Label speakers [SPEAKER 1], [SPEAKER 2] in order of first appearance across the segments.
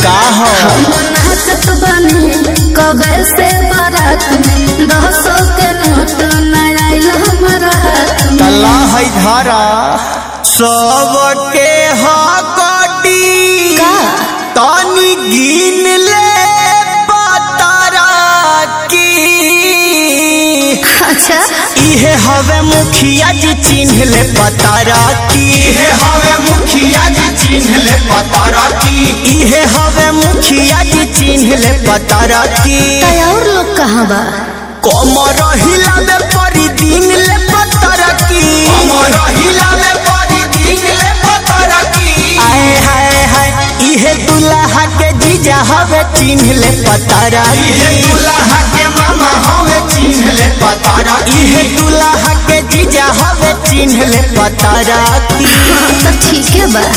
[SPEAKER 1] का हो
[SPEAKER 2] नाचत बनी कबे से बारात में 200 के नोट न आइल हमरा हाथ में।
[SPEAKER 1] तला है धारा सबके हकटी तानी गिन ले पतारा की।
[SPEAKER 2] अच्छा
[SPEAKER 1] इहे हवे मुखिया जी चिन्ह ले पतारा की। इहे हवे मुखिया जी चिन्ह ले पतारा की। इहे हवे मुखिया जी चिन्ह ले पतारा की।
[SPEAKER 2] और लोग कहाँ बा
[SPEAKER 1] कमर हिला में परी दिन ले पतारा की। कमर हिला में परी दिन ले पतारा की। आए हाय हाय इहे दुल्हा के जीजा हवे चिन्ह ले पतारा की। इहे दुल्हा के मामा हवे चिन्ह ले पतारा की। इहे दुल्हा के जीजा हवे चिन्ह ले पतारा की।
[SPEAKER 2] तो ठीक है बा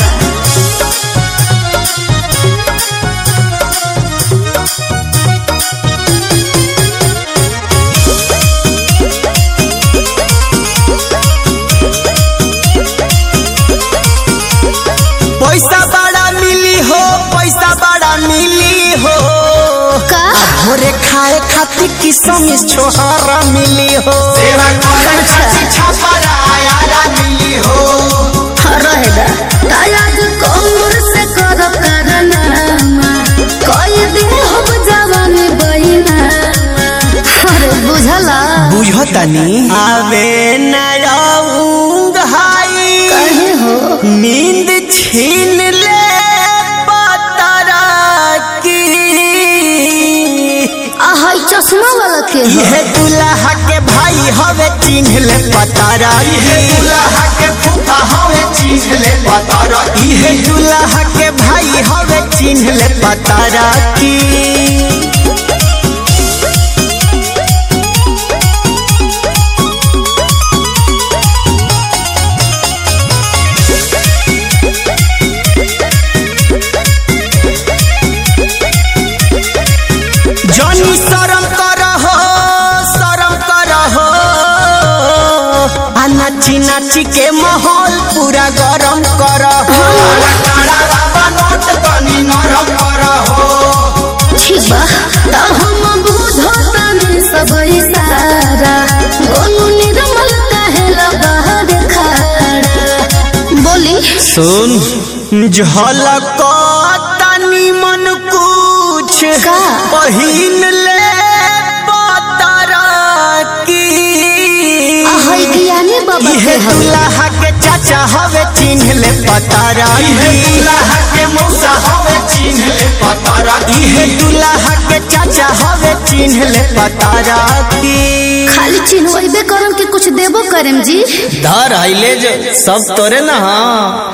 [SPEAKER 1] पैसा बड़ा मिली हो पैसा बड़ा मिली हो
[SPEAKER 2] का
[SPEAKER 1] भोरे खाए खातिर किसम छोहारा मिली हो। सेवा करे खातिर छापरा आयारा मिली हो।
[SPEAKER 2] रहेगा तायाज कोमर से कर करना कोई दिन हो जवानी बहिना। अरे बुझला
[SPEAKER 1] बुझतानी आवे न रहूंग हाई
[SPEAKER 2] कहे हो
[SPEAKER 1] नींद छीन ले पतारा की।
[SPEAKER 2] आहा चश्मा वाला के हो
[SPEAKER 1] इहे दुल्हा के भाई हवे चिन्ह ले पतारा। इहे दुल्हा के फूफा हवे चिन्ह ले पतारा। इहे दुल्हा के भाई हवे चिन्ह ले पतारा की। जनी शरम करहो आ नाची नाची के माहौल पूरा गरम करहो।
[SPEAKER 2] ठीक बा तब हम बुझतानी सब इशारा गोनू निर्मल कहेला बाहर खड़ा बोली
[SPEAKER 1] सुन झलक तनी मन कुछ
[SPEAKER 2] का?
[SPEAKER 1] पहिन ले पतारा की।
[SPEAKER 2] आहै ज्ञानी बाबा
[SPEAKER 1] इहे
[SPEAKER 2] के हवे
[SPEAKER 1] दुल्हा के चाचा हवे चिन्ह ले पतारा। इहे दुल्हा के मौसा हवे चिन्ह ले पतारा। इहे दुल्हा के चाचा हवे चिन्ह ले पतारा की।
[SPEAKER 2] खाली चिन्हबे करम के कुछ देबो करम जी।
[SPEAKER 1] धर आइले जो सब तोरे ना।